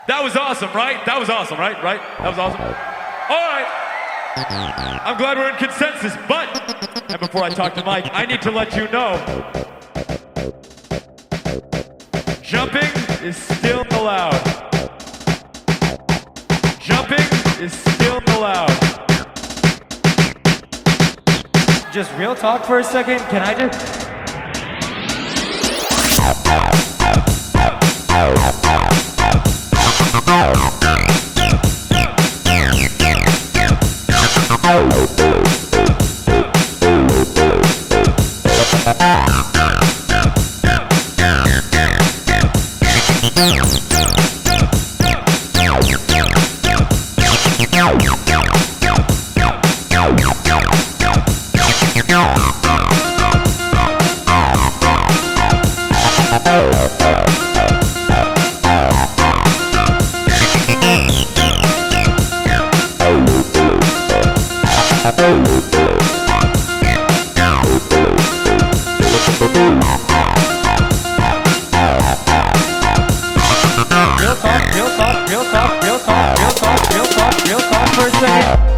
That was awesome, right? That was awesome, right? Right? That was awesome. All right. I'm glad we're in consensus, but, and before I talk to Mike, I need to let you know, jumping is still allowed. Jumping is still allowed. Just real talk for a second, can I just... Real talk for a second.